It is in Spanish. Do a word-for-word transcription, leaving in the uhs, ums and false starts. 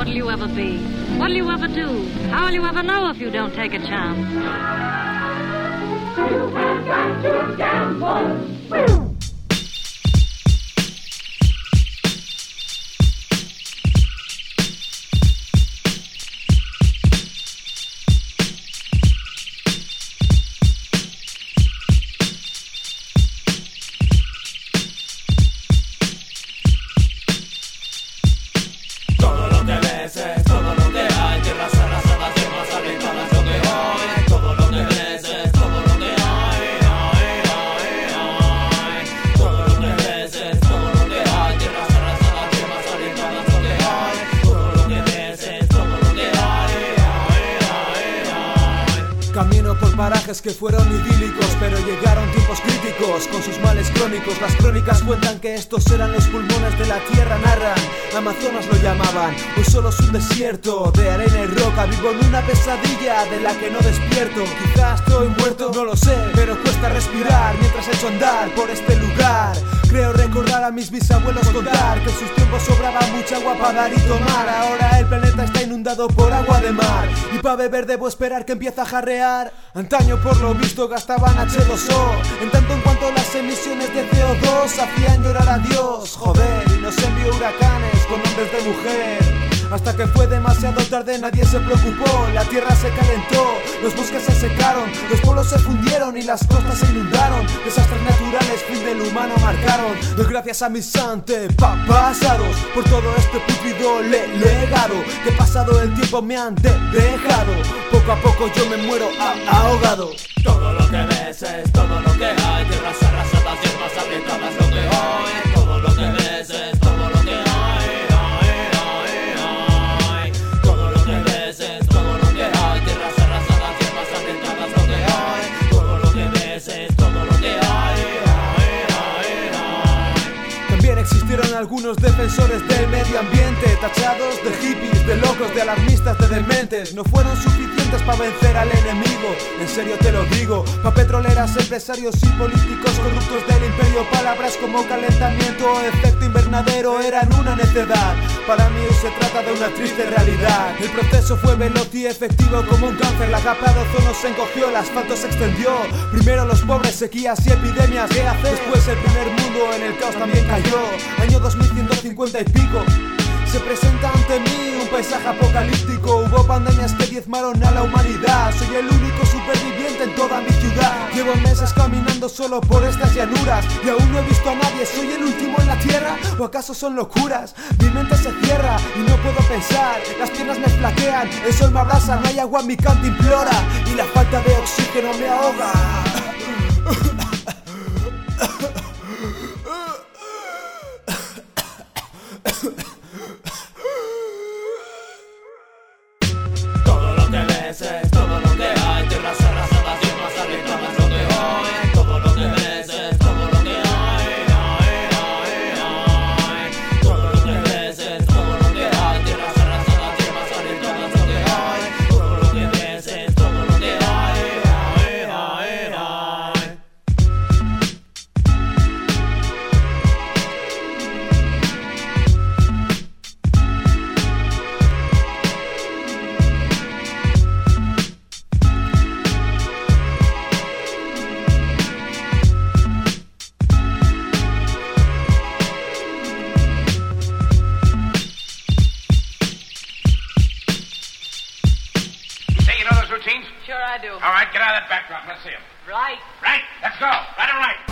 What'll you ever be? What'll you ever do? How'll you ever know if you don't take a chance? You have got to gamble. Camino por parajes que fueron idílicos, pero llegaron tiempos críticos con sus males crónicos. Las crónicas cuentan que estos eran los pulmones de la tierra, narran. Amazonas lo llamaban, hoy solo es un desierto de arena y roca. Vivo en una pesadilla de la que no despierto. Quizás estoy muerto, no lo sé, pero cuesta respirar mientras echo a andar por este lugar. Creo recordar a mis bisabuelos contar que en sus tiempos sobraba mucha agua para dar y tomar. Ahora el planeta está inundado por agua de mar, y para beber debo esperar que empiece a jarrear. Antaño por lo visto gastaban hache dos o, en tanto en cuanto las emisiones de C O dos hacían llorar a Dios. Joder, y nos envió huracanes con nombres de mujer. Hasta que fue demasiado tarde nadie se preocupó. La tierra se calentó, los bosques se secaron, los pueblos se fundieron y las costas se inundaron. Desastres naturales, fin del humano marcaron. Doy gracias a mis antepasados por todo este putrido le legado, que pasado el tiempo me han de dejado. Poco a poco yo me muero ahogado. Todo lo que ves es todo lo que hay. Tierras arrasadas, hierbas aprietadas, lo que hoy. Todo lo que ves es todo lo que hay. Existieron algunos defensores del medio ambiente, tachados de hippies, de locos, de alarmistas, de dementes. No fueron suficientes para vencer al enemigo, en serio te lo digo. Pa' petroleras, empresarios y políticos corruptos del imperio, palabras como calentamiento o efecto invernadero eran una necedad. Para mí hoy se trata de una triste realidad. El proceso fue veloz y efectivo como un cáncer. La capa de ozono se encogió, el asfalto se extendió. Primero los pobres, sequías y epidemias. ¿Qué hacer? Después el primer mundo en el caos también cayó. Año dos mil ciento cincuenta y pico. Se presenta ante mí un paisaje apocalíptico. Hubo pandemias que diezmaron a la humanidad. Soy el único superviviente en toda mi ciudad. Llevo meses caminando solo por estas llanuras y aún no he visto a nadie. ¿Soy el último en la tierra? ¿O acaso son locuras? Mi mente se cierra y no puedo pensar. Las piernas me flaquean, el sol me abrasa. No hay agua en mi cantimplora y la falta de oxígeno me ahoga. Todo lo que ves es todo lo que hay. Tierras arrasadas, hierbas aprietadas, lo que hoy. Todo lo que ves es todo lo que hay. Ay, ay, ay. Todo lo que ves es todo lo que hay. Tierras arrasadas, hierbas aprietadas, lo que hay. Todo lo que ves es todo lo que hay. Ay, ay, ay. Routines? Sure I do. All right, get out of that background. Let's see them. Right. Right, let's go. Right and right.